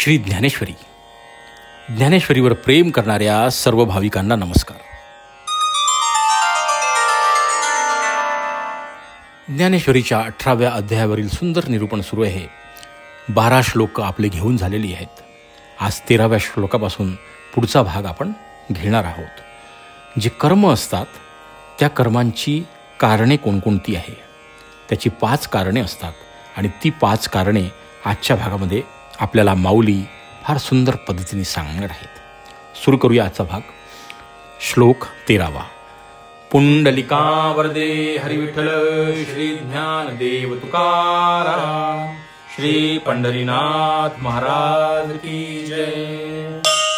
श्री ज्ञानेश्वरी. ज्ञानेश्वरीवर प्रेम करणाऱ्या सर्व भाविकांना नमस्कार. ज्ञानेश्वरीच्या 18व्या अध्यायावरील सुंदर निरूपण सुरू आहे. 12 श्लोक आपले घेऊन झालेली आहेत. आज 13व्या श्लोकापासून पुढचा भाग आपण घेणार आहोत. जे कर्म असतात त्या कर्मांची कारणे कोणकोणती आहे, त्याची 5 कारणे असतात आणि ती 5 कारणे आजच्या भागामध्ये आपल्याला माऊली फार सुंदर पद्धतीने सांगणार आहेत. सुरू करूया आजचा भाग. श्लोक 13वा. पुंडलिका वरदे हरिविठ्ठल श्री ज्ञानदेव तुकाराम श्री पंढरीनाथ महाराज की जय.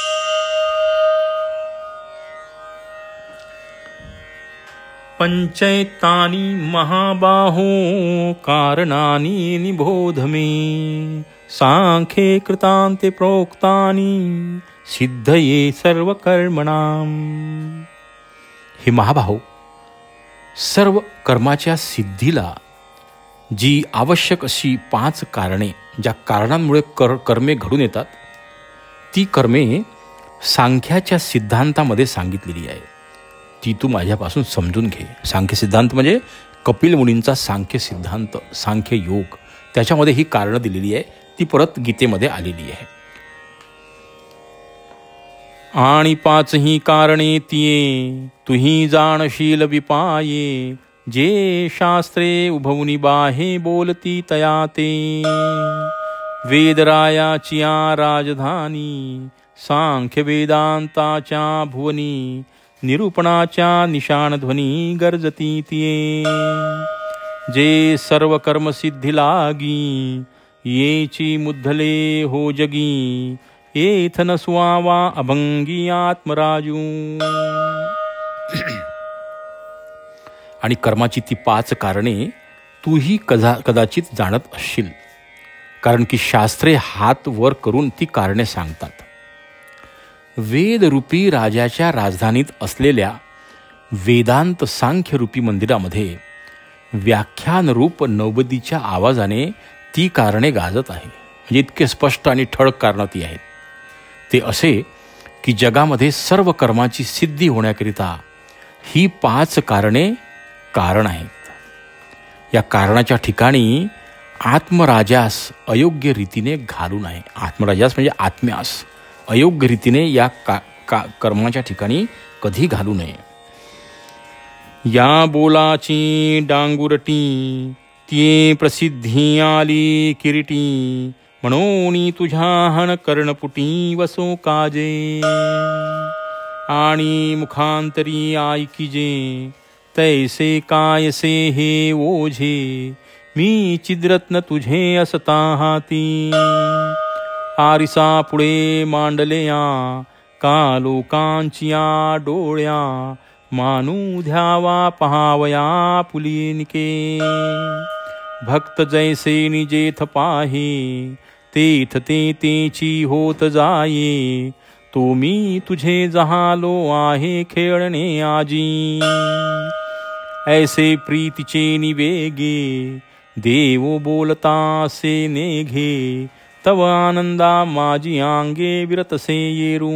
पंचैतानि महाबाहो कारणानि निबोध मे सांख्ये कृतान्ते प्रोक्तानि सिद्धये सर्व कर्मणाम. हे महाभाहो, सर्व कर्माच्या सिद्धीला जी आवश्यक अशी 5 कारणे, ज्या कारणांमुळे कर्मे घडून येतात, ती कर्मे सांख्याच्या सिद्धांतामध्ये सांगितलेली आहे. ती तू माझ्यापासून समजून घे. सांख्य सिद्धांत म्हणजे कपिल मुनींचा सांख्य सिद्धांत, सांख्य योग, त्याच्यामध्ये ही कारणं दिलेली आहे. ती परत गीतेमध्ये आलेली आहे. आणि 5ही कारणे तिये तुही जाणशील विपाये जे शास्त्रे उभवनी बाहे बोलती तया ते. वेदरायाची राजधानी सांख्य वेदांताच्या भुवनी निरूपणाच्या निशाणध्वनी गर्जती तिये. जे सर्व कर्मसिद्धी लागी येची मुद्धले हो जगी येथ नसवावा अभंगी आत्मराजू. आणि कर्माची ती 5 कारणे तूही कदाचित जाणत असशील, कारण की शास्त्रे हात वर करून ती कारणे सांगतात. वेदरूपी राजाच्या राजधानीत असलेल्या वेदांत सांख्यरूपी मंदिरामध्ये व्याख्यानरूप नौबदीच्या आवाजाने ती कारणे गाजत आहे. म्हणजे इतके स्पष्ट आणि ठळक कारणं ती आहेत. ते असे की जगामध्ये सर्व कर्माची सिद्धी होण्याकरिता ही 5 कारणे कारण आहेत. या कारणाच्या ठिकाणी आत्मराजास अयोग्य रीतीने घालू नये. आत्मराजास म्हणजे आत्म्यास अयोग्य रीतीने या कर्माच्या ठिकाणी कधी घालू नये. या बोलाची डांगुरटी ती प्रसिद्धी आली किरीटी म्हणून तुझ्या हन कर्णपुटी वसो काजे. आणि मुखांतरी ऐकिजे तैसे कायसे हे ओझे मी चिद्रत्न तुझे असता हाती. आरिसा पुढे मांडलेया का लोकांचिया डोळ्या मानू ध्यावा पहावया पुलिनिके. भक्त जैसे निजेथ पाहे तेथ तेची होत जाये तो मी तुझे जहालो आहे खेळणे आजी. ऐसे प्रीतीचे निवेगे देवो बोलता से नेघे तव आनंदा माझी आंगे विरतसे येरू.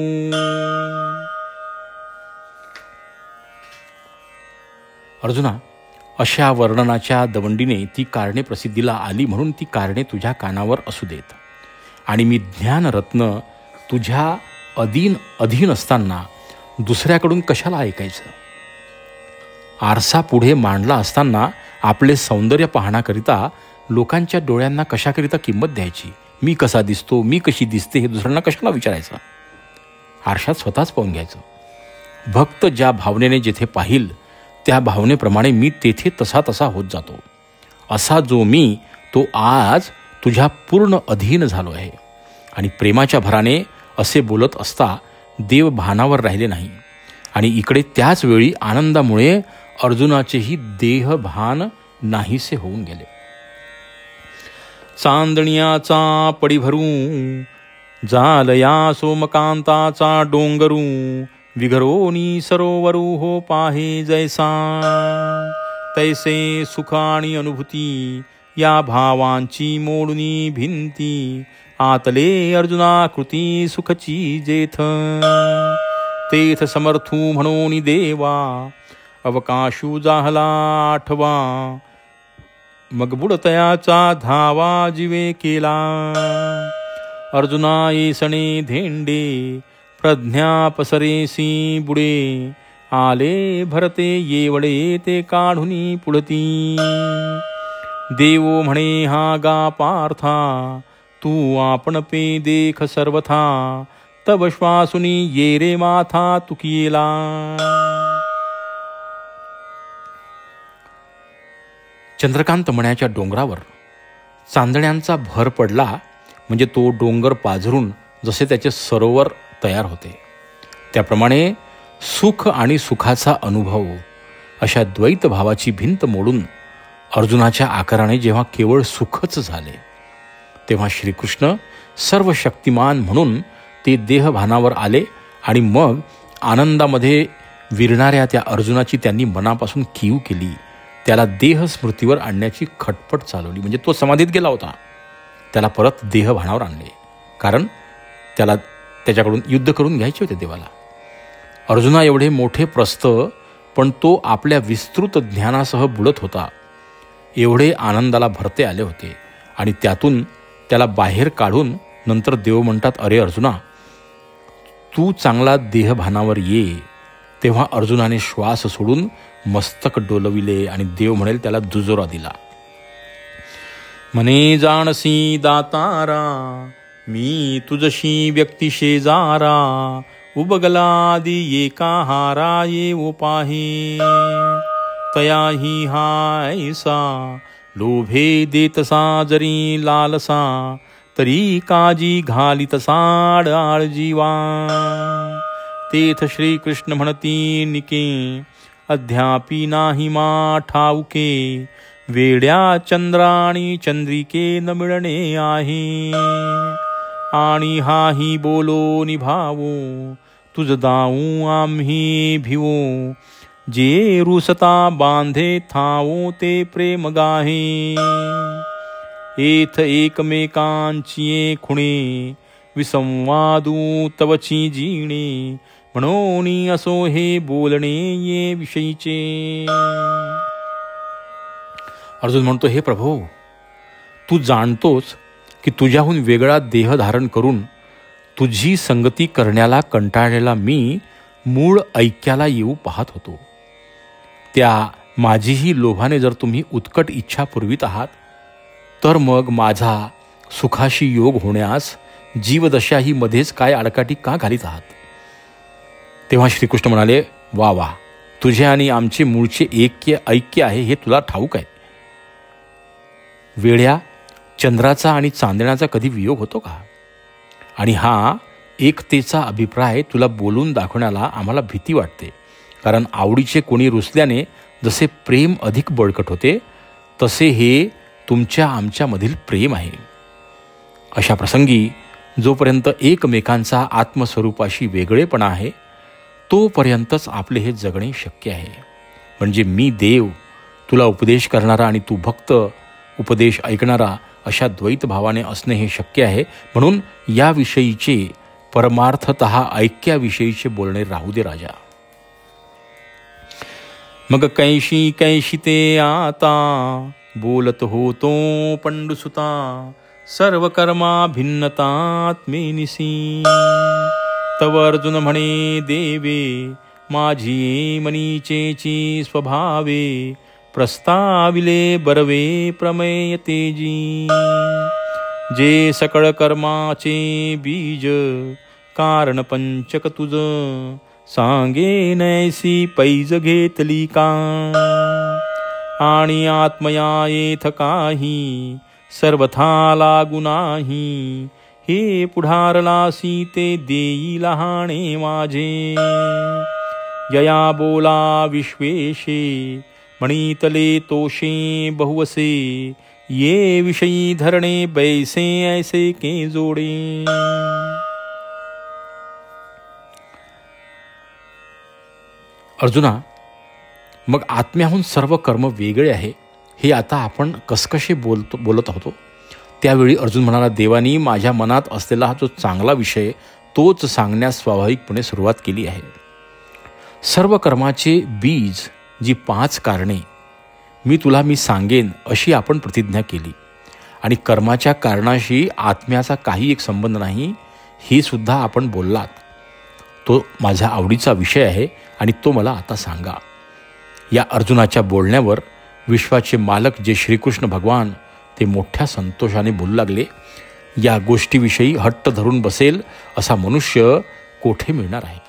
अर्जुना, अशा वर्णनाच्या दवंडीने ती कारणे प्रसिद्धीला आली म्हणून ती कारणे तुझ्या कानावर असू देत. आणि मी ज्ञानरत्न तुझ्या अधीन असताना दुसऱ्याकडून कशाला ऐकायचं. आरसा पुढे मांडला असताना आपले सौंदर्य पाहण्याकरिता लोकांच्या डोळ्यांना कशाकरिता किंमत द्यायची. मी कसा दिसतो, मी कशी दिसते हे दुसऱ्यांना कशाला विचारायचं. आरशात स्वतःच पाहून घ्यायचं. भक्त ज्या भावनेने जेथे पाहिल त्या भावनेप्रमाणे मी तेथे तसा होत जातो. असा जो मी तो आज तुझ्या पूर्ण अधीन झालो आहे. आणि प्रेमाच्या भराने असे बोलत असता देव भानावर राहिले नाही. आणि इकडे त्याच वेळी आनंदामुळे अर्जुनाचेही देहभान नाहीसे होऊन गेले. चांदण्याचा पडी भरू जालया सोमकांताचा डोंगरू विघरोनी सरोवरू हो पाहे जैसा. तैसे सुख आणि अनुभूती या भावांची मोडुनी भिंती आतले अर्जुना कृती सुखची जेथ. तेथ समर्थू म्हणून देवा अवकाशू जाहला आठवा. मग बुडतयाचा धावा जीवे केला. अर्जुना येसणे धेंडे प्रज्ञा पसरेसी बुडे. आले भरते येवडे ते काढुनी पुढती. देवो म्हणे हा गा पार्था तू आपण पे देख सर्वथा. तब श्वासुनी ये रे माथा तुकियेला. चंद्रकांत मण्याच्या डोंगरावर चांदण्यांचा भर पडला म्हणजे तो डोंगर पाझरून जसे त्याचे सरोवर तयार होते, त्याप्रमाणे सुख आणि सुखाचा अनुभव अशा द्वैत भावाची भिंत मोडून अर्जुनाच्या आकाराने जेव्हा केवळ सुखच झाले, तेव्हा श्रीकृष्ण सर्व शक्तिमान म्हणून ते देहभानावर आले आणि मग आनंदामध्ये विरणाऱ्या त्या अर्जुनाची त्यांनी मनापासून कीव केली. त्याला देह स्मृतीवर आणण्याची खटपट चालवली. म्हणजे तो समाधीत गेला होता, त्याला परत देहभानावर आणले, कारण त्याला त्याच्याकडून युद्ध करून घ्यायचे होते देवाला. अर्जुना एवढे मोठे प्रस्थ, पण तो आपल्या विस्तृत ज्ञानासह बुडत होता. एवढे आनंदाला भरते आले होते आणि त्यातून त्याला बाहेर काढून नंतर देव म्हणतात, अरे अर्जुना तू चांगला देहभानावर ये. तेव्हा अर्जुनाने श्वास सोडून मस्तक डोलविले आणि देव म्हणेल त्याला दुजोरा दिला. म्हणे जाणसी दातारा मी तुझशी व्यक्ती शेजारा. उबगलादी एका हारा येवो पाहे. तयाही हा ऐसा लोभे देतसा जरी लालसा. तरी काजी घालितसा आळ जीवा. तेथ श्रीकृष्ण म्हणती निके अध्यापी नाही मा ठाऊके. वेड्या चंद्राणी चंद्रिके न मिळणे आहे. आणि हाही बोलो निभावो तुझ दाऊ आम्ही भिवो. जे रुसता बांधे थावो ते प्रेम गाहे. एथ एकमेकांची खुणे विसंवादू तवची जीणे. म्हणून असो हे बोलणे ये विषयीचे. अर्जुन म्हणतो, हे प्रभो तू जाणतोस की तुझ्याहून वेगळा देह धारण करून तुझी संगती करण्याला कंटाळलेला मी मूळ ऐक्याला येऊ पाहत होतो. त्या माझीही लोभाने जर तुम्ही उत्कट इच्छा पुरवीत आहात, तर मग माझा सुखाशी योग होण्यास जीवदशा ही मध्येच काय आडकाठी का घालीत आहात. तेव्हा श्रीकृष्ण म्हणाले, वा वा, तुझे आणि आमचे मूळचे ऐक्य आहे हे तुला ठाऊक आहे. वेड्या चंद्राचा आणि चांदण्याचा कधी वियोग होतो का. आणि हा एकतेचा अभिप्राय तुला बोलून दाखवण्याला आम्हाला भीती वाटते, कारण आवडीचे कोणी रुसल्याने जसे प्रेम अधिक बळकट होते, तसे हे तुमच्या आमच्यामधील प्रेम आहे. अशा प्रसंगी जोपर्यंत एकमेकांचा आत्मस्वरूपाशी वेगळेपणा आहे तोपर्यंतच आपले हे जगणे शक्य आहे. म्हणजे मी देव, तुला उपदेश करणारा आणि तू भक्त, उपदेश ऐकणारा, अशा द्वैत भावाने असणे हे शक्य आहे. म्हणून याविषयीचे परमार्थतः ऐक्याविषयीचे बोलणे राहू दे राजा. मग कैशी कैशी ते आता बोलत होतो पंडुसुता. सर्व कर्मा भिन्नतात्मेनिसी. तव अर्जुन म्हणे देवे माझी मनीचेची स्वभावे. प्रस्ताविले बरवे प्रमेय तेजी. जे सकळ कर्माचे बीज कारण पंचक तुझ. सांगे नैसी पैज घेतली का. आणि आत्मया येथ काही सर्वथा लागू नाही. हे पुढारलासी ते देई लहाणे माझे. यया बोला विश्वेशे मणितले तोषे बहुवसे. ये विषयी धरणे बैसे ऐसे के जोडे. अर्जुना, मग आत्म्याहून सर्व कर्म वेगळे आहे हे आता आपण कसकसे बोलत होतो. त्यावेळी अर्जुन म्हणाला, देवानी माझ्या मनात असलेला हा जो चांगला विषय तोच सांगण्यास स्वाभाविकपणे सुरुवात केली आहे. सर्व कर्माचे बीज जी 5 कारणे मी सांगेन अशी आपण प्रतिज्ञा केली आणि कर्माच्या कारणाशी आत्म्याचा काही एक संबंध नाही हे सुद्धा आपण बोललात. तो माझ्या आवडीचा विषय आहे आणि तो मला आता सांगा. या अर्जुनाच्या बोलण्यावर विश्वाचे मालक जे श्रीकृष्ण भगवान ते मोठ्या संतोषाने बोलू लागले, या गोष्टीविषयी हट्ट धरून बसेल असा मनुष्य कोठे मिळणार आहे.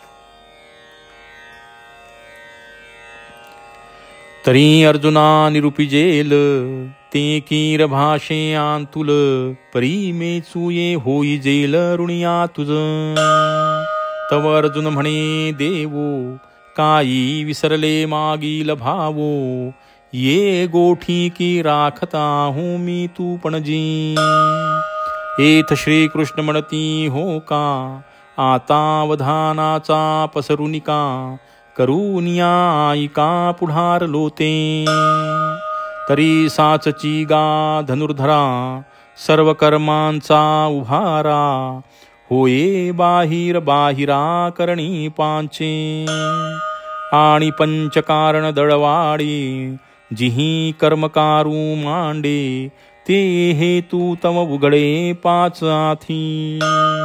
तरी अर्जुना निरूपिजेल ते कीर भाषे आंतुल परी मेचुये होई जेल ऋणिया तुझ. तव अर्जुन म्हणे देवो काही विसरले मागील भावो ये गोठी की राखता हो मी तू पणजी. एथ श्रीकृष्ण म्हणती हो का आता वधानाचा पसरुनिका करूनिया आईका पुढार लोते. तरी साचची गा धनुर्धरा सर्व कर्मांचा उभारा होये बाहिर बाहिरा करणी पांचे. आणि पंचकारण दळवाडी जिही कर्मकारू मांडे ते हेतू तम उघडे 5 आथी.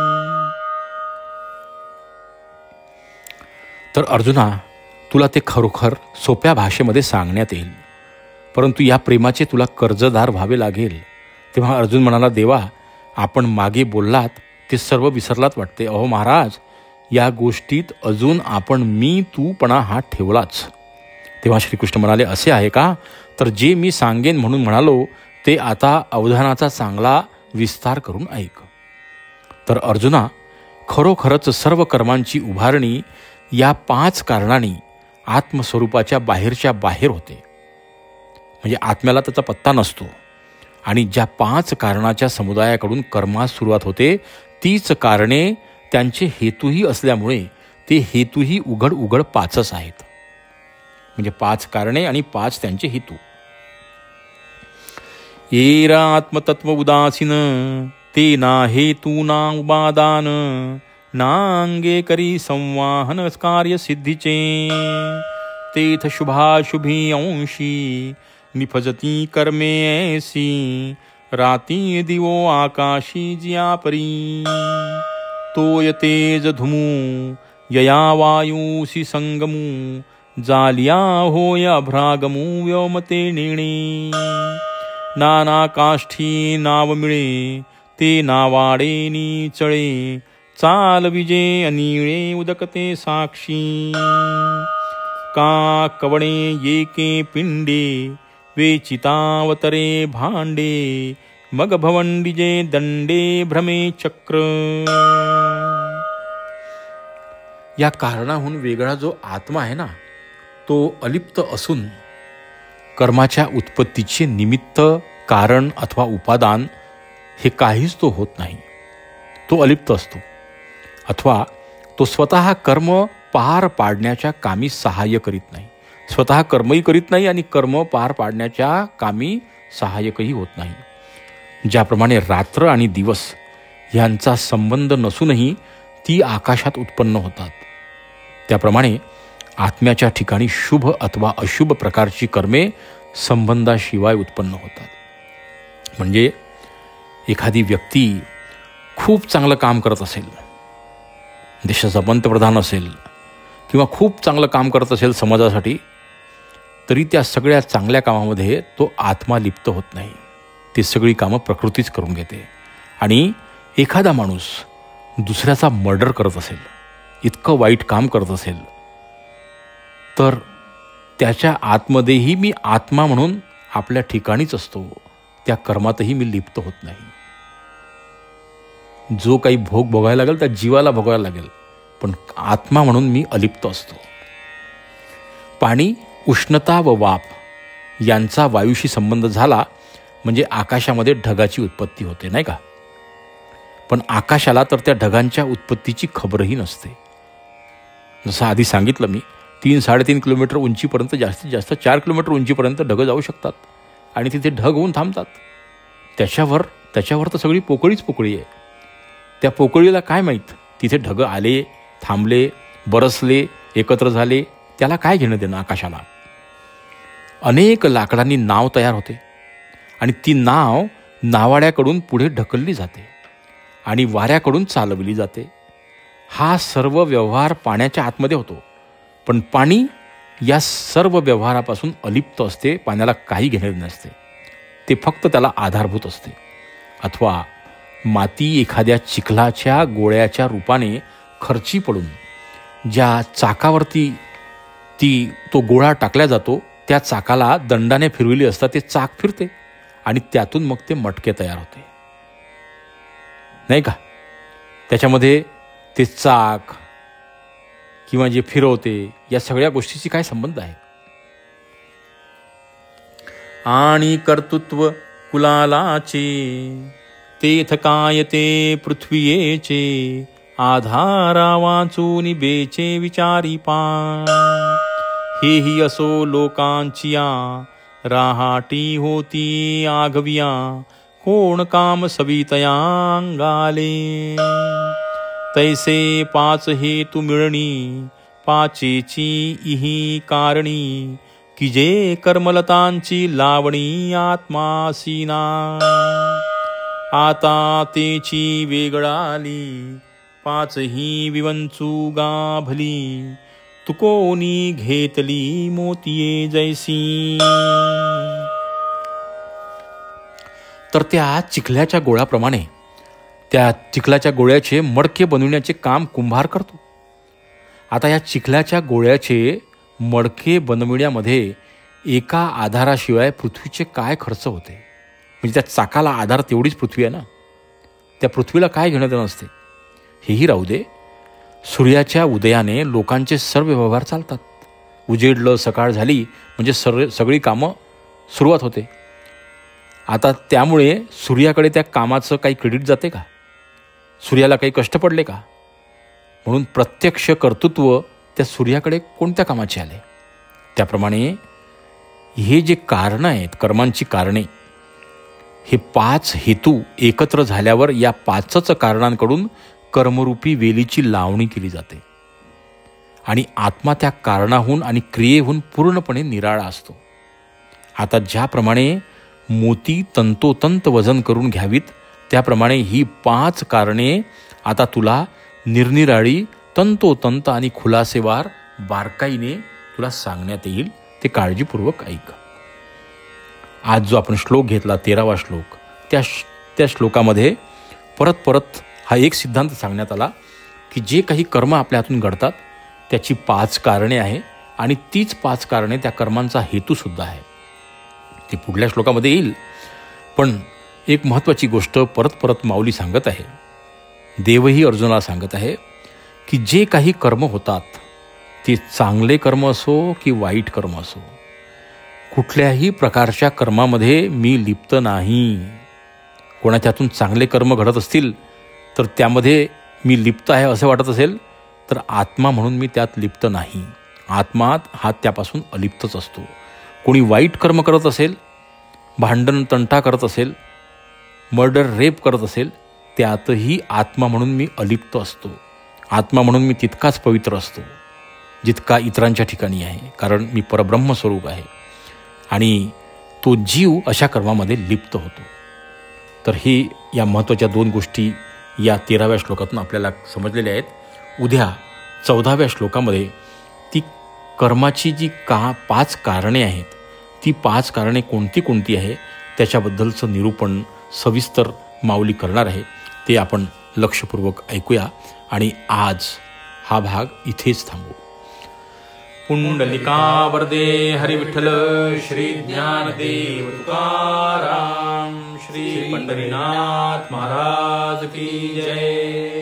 तर अर्जुना, तुला ते खरोखर सोप्या भाषेमध्ये सांगण्यात येईल, परंतु या प्रेमाचे तुला कर्जदार व्हावे लागेल. तेव्हा अर्जुन म्हणाला, देवा आपण मागे बोललात ते सर्व विसरलात वाटते. अहो महाराज, या गोष्टीत अजून आपण मी तूपणा हा ठेवलाच. तेव्हा श्रीकृष्ण म्हणाले, असे आहे का? तर जे मी सांगेन म्हणून म्हणालो ते आता अवधानाचा चांगला विस्तार करून ऐक. तर अर्जुना, खरोखरच सर्व कर्मांची उभारणी या 5 कारणांनी आत्मस्वरूपाच्या बाहेरच्या बाहेर होते. म्हणजे आत्म्याला त्याचा पत्ता नसतो आणि ज्या 5 कारणाच्या समुदायाकडून कर्मास सुरुवात होते तीच कारणे त्यांचे हेतूही असल्यामुळे ते हेतूही उघड 5च आहेत. म्हणजे 5 कारणे आणि 5 त्यांचे हेतू. येरा आत्मतत्व उदासीन ते ना हेतू ना उपादान नांगे करी संवाहन कार्य सिद्धीचे. तेथ शुभाशुभी अंशी निफजती कर्मे ऐसी राती दिवो आकाशी जिया परी. तोय तेज धुमू यया वायुसी संगमू जालिया होय अभ्रागमू व्योमते नेणे. नाना काष्ठी नाव मिळे ते नावाडे नीचळे चाल विजे अनिळे उदकते साक्षी. का कवणे येके पिंडे वेचितावतरे भांडे मग भवंडिजे दंडे भ्रमे चक्र. या कारणाहून वेगळा जो आत्मा आहे ना, तो अलिप्त असून कर्माच्या उत्पत्तीचे निमित्त कारण अथवा उपादान हे काहीच तो होत नाही. तो अलिप्त असतो अथवा तो स्वतः कर्म पार पाडण्याच्या कामी सहाय्य करीत नाही. स्वतः कर्मही करीत नाही आणि कर्म पार पाडण्याच्या कामी सहाय्यकही होत नाही. ज्याप्रमाणे रात्र आणि दिवस यांचा संबंध नसूनही ती आकाशात उत्पन्न होतात, त्याप्रमाणे आत्म्याच्या ठिकाणी शुभ अथवा अशुभ प्रकारची कर्मे संबंधाशिवाय उत्पन्न होतात. म्हणजे एखादी व्यक्ती खूप चांगलं काम करत असेल, देशाचा पंतप्रधान असेल किंवा खूप चांगलं काम करत असेल समाजासाठी, तरी त्या सगळ्या चांगल्या कामामध्ये तो आत्मा लिप्त होत नाही. ती सगळी कामं प्रकृतीच करून घेते. आणि एखादा माणूस दुसऱ्याचा मर्डर करत असेल, इतकं वाईट काम करत असेल, तर त्याच्या आतमध्येही मी आत्मा म्हणून आपल्या ठिकाणीच असतो. त्या कर्मातही मी लिप्त होत नाही. जो काही भोग भोगायला लागेल त्या जीवाला भोगायला लागेल, पण आत्मा म्हणून मी अलिप्त असतो. पाणी, उष्णता व वाफ यांचा वायूशी संबंध झाला म्हणजे आकाशामध्ये ढगाची उत्पत्ती होते, नाही का? पण आकाशाला तर त्या ढगांच्या उत्पत्तीची खबरही नसते. जसं आधी सांगितलं मी, 3-3.5 किलोमीटर उंचीपर्यंत, जास्तीत जास्त 4 किलोमीटर उंचीपर्यंत ढगं जाऊ शकतात आणि तिथे ढग होऊन थांबतात. त्याच्यावर त्याच्यावर तर सगळी पोकळीच पोकळी आहे. त्या पोकळीला काय माहीत तिथे ढग आले, थांबले, बरसले, एकत्र झाले, त्याला काय घेणं देणं आकाशाला. अनेक लाकडांनी नाव तयार होते आणि ती नाव नावाड्याकडून पुढे ढकलली जाते आणि वाऱ्याकडून चालवली जाते. हा सर्व व्यवहार पाण्याच्या आतमध्ये होतो, पण पाणी या सर्व व्यवहारापासून अलिप्त असते. पाण्याला काही घेणे नसते, ते फक्त त्याला आधारभूत असते. अथवा माती एखाद्या चिखलाच्या गोळ्याच्या रूपाने खर्ची पडून ज्या चाकावरती तो गोळा टाकला जातो, त्या चाकाला दंडाने फिरविली असता ते चाक फिरते आणि त्यातून मग ते मटके तयार होते, नाही का. त्याच्यामध्ये ते चाक किंवा जे फिरवते या सगळ्या गोष्टीची काय संबंध आहे. आणि कर्तृत्व कुलालाचे तेथ काय ते पृथ्वीयेचे आधारा वाचून बेचे विचारी पा. हेही असो लोकांचिया राहाटी होती आघविया कोण काम सवितया अंगाले. तैसे पाच हेतू मिळणी पाचेची इही कारणी की जे कर्मलतांची लावणी आत्मासीना. आता तेची वेगळाली पाचही विवंचू गाभली तुकोनी घेतली मोतिये जैसी. तर त्या चिखल्याच्या गोळ्याप्रमाणे त्या चिखलाच्या गोळ्याचे मडके बनविण्याचे काम कुंभार करतो. आता या चिखलाच्या गोळ्याचे मडके बनविण्यामध्ये एका आधाराशिवाय पृथ्वीचे काय खर्च होते. म्हणजे त्या चाकाला आधार तेवढीच पृथ्वी आहे ना, त्या पृथ्वीला काय घेणं देणं असते. हेही राहू दे, सूर्याच्या उदयाने लोकांचे सर्व व्यवहार चालतात. उजेडलं, सकाळ झाली म्हणजे सगळी कामं सुरुवात होते. आता त्यामुळे सूर्याकडे त्या कामाचं काही क्रेडिट जाते का? सूर्याला काही कष्ट पडले का? म्हणून प्रत्यक्ष कर्तृत्व त्या सूर्याकडे कोणत्या कामाचे आले. त्याप्रमाणे हे जे कारणं आहेत, कर्मांची कारणे, हे पाच हेतू एकत्र झाल्यावर या पाचच कारणांकडून कर्मरूपी वेलीची लावणी केली जाते आणि आत्मा त्या कारणाहून आणि क्रियेहून पूर्णपणे निराळा असतो. आता ज्याप्रमाणे मोती तंतोतंत वजन करून घ्यावीत, त्याप्रमाणे ही पाच कारणे आता तुला निरनिराळी तंतोतंत आणि खुलासेवार बारकाईने तुला सांगण्यात येईल. ते काळजीपूर्वक ऐक. आज जो आपण श्लोक घेतला 13वा श्लोक, त्या श्लोकामध्ये परत हा एक सिद्धांत सांगण्यात आला की जे काही कर्म आपल्या हातून घडतात त्याची पाच कारणे आहे आणि तीच पाच कारणे त्या कर्मांचा हेतूसुद्धा आहे. ती पुढल्या श्लोकामध्ये येईल. पण एक महत्त्वाची गोष्ट परत माऊली सांगत आहे, देवही अर्जुनाला सांगत आहे की जे काही कर्म होतात ते चांगले कर्म असो की वाईट कर्म असो, कुठल्याही प्रकारच्या कर्मामध्ये मी लिप्त नाही. कोणाच्या हातून चांगले कर्म घडत असतील तर त्यामध्ये मी लिप्त आहे असं वाटत असेल तर आत्मा म्हणून मी त्यात लिप्त नाही. आत्मा हा त्यापासून अलिप्तच असतो. कोणी वाईट कर्म करत असेल, भांडण तंटा करत असेल, मर्डर रेप करत असेल, त्यातही आत्मा म्हणून मी अलिप्त असतो. आत्मा म्हणून मी तितकाच पवित्र असतो जितका इतरांच्या ठिकाणी आहे, कारण मी परब्रह्मस्वरूप आहे आणि तो जीव अशा कर्मामध्ये लिप्त होतो. तर हे या महत्त्वाच्या दोन गोष्टी या 13व्या श्लोकातून आपल्याला समजलेल्या आहेत. उद्या 14व्या श्लोकामध्ये ती कर्माची जी पाच कारणे आहेत, ती पाच कारणे कोणती आहे त्याच्याबद्दलचं निरूपण सविस्तर माऊली करणार आहे. ते आपण लक्षपूर्वक ऐकूया आणि आज हा भाग इथेच थांबू. पुंडलिका वरदे हरी विठ्ठल श्री ज्ञानदेव तुकाराम श्री पंढरीनाथ महाराज की जय.